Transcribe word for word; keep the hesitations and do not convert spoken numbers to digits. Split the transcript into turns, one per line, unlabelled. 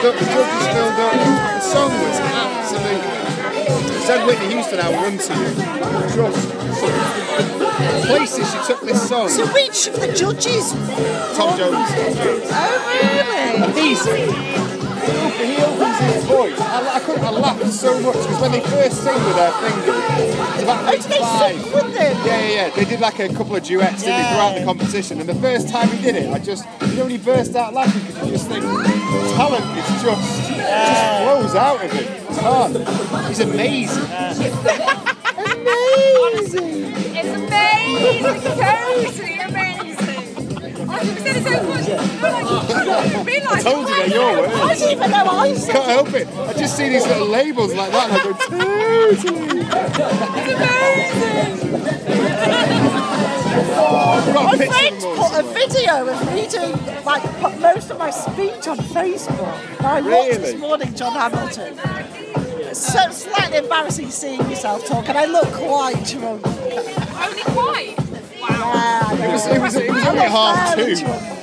The judges filled up. The song was absolutely. Said Whitney Houston, I'll run to you. Just the places she took this song.
So which of the judges?
Tom Jones.
Oh really?
He's. He opens his voice. I, I couldn't. I laughed so much because when they first sing with their finger, it's about
Oh, did they
five.
sing with them?
Yeah, yeah, yeah. They did like a couple of duets didn't they,
Yeah.
throughout the competition, and the first time he did it, I just, you know, when he burst out laughing because you just think talent is just, it just flows out of him. It's hard. He's amazing.
Amazing.
It's amazing, totally amazing. I think we said it so much. You're like, you don't realise.
I told you they're your
I
words.
didn't even know I said
Can't help it. I just see these little labels like that, and I go, totally. I've got a
My
picture
friend
of them all
put a video of me doing like put most of my speech on Facebook. And I watched
Really?
this morning John Hamilton. It's so slightly embarrassing seeing yourself talk, and I look quite drunk.
Only quite. Wow.
Yeah, I know.
It was, it was, it was
I
only at
look
half
very
two.
drunk.